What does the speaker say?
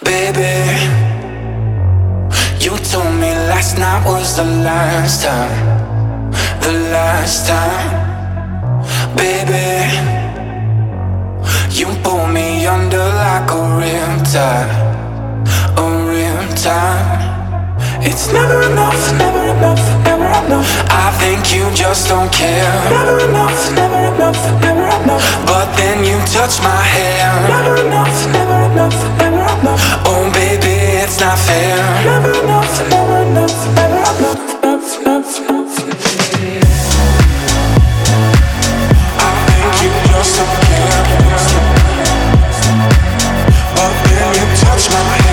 Baby, you told me last night was the last time. The last time. Baby, you pull me under like a riptide. A riptide. It's never enough, never enough, never enough. I think you just don't care. Never enough, never enough, never enough. But then you touch my hair. Never enough, never enough, never enough. Oh baby, it's not fair. Never enough, never enough, never enough, enough, enough, enough. I think you just don't care. But then you touch my hair.